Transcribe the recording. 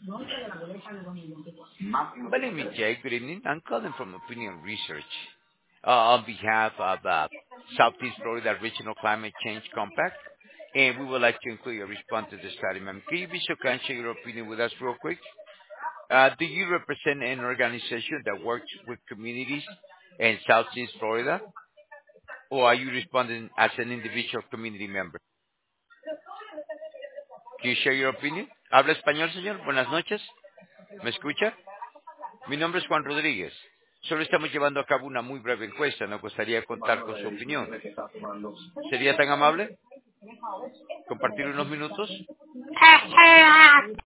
My name is Jay. Good evening. I'm calling from Opinion Research on behalf of Southeast Florida Regional Climate Change Compact, and we would like to include your response to the study, ma'am. Can you be so kind to share your opinion with us real quick? Do you represent an organization that works with communities in Southeast Florida, or are you responding as an individual community member? Can you share your opinion? ¿Habla español, señor? Buenas noches. ¿Me escucha? Mi nombre es Juan Rodríguez. Solo estamos llevando a cabo una muy breve encuesta. Nos gustaría contar con su opinión. ¿Sería tan amable compartir unos minutos?